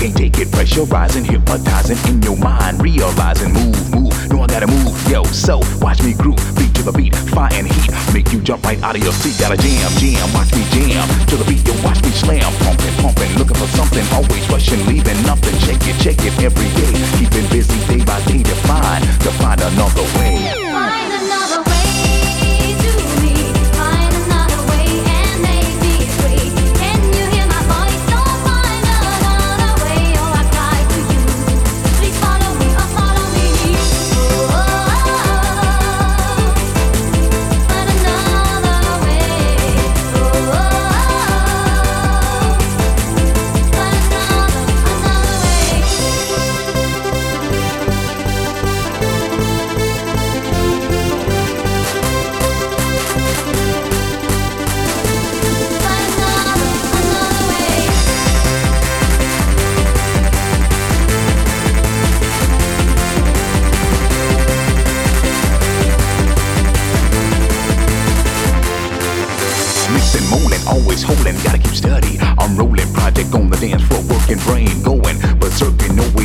can't take it. Pressurizing, hypnotizing in your mind. Realizing, move. No, I gotta move, yo. So watch me groove, beat to the beat, fire and heat. Make you jump right out of your seat. Gotta jam. Watch me jam to the beat. Yo, watch me slam. Pumping, looking for something. Always rushing, leaving nothing. Check it every day. Keeping busy day by day to find another way. Find another way to me. Find another way and make me free. Can you hear my voice? Don't find another way, or I cry to you. Please follow me or follow me. Find another way. Find another way. Mixing, moaning, always holding, gotta keep steady. I'm rolling, project on the dance floor, working brain, going berserking, no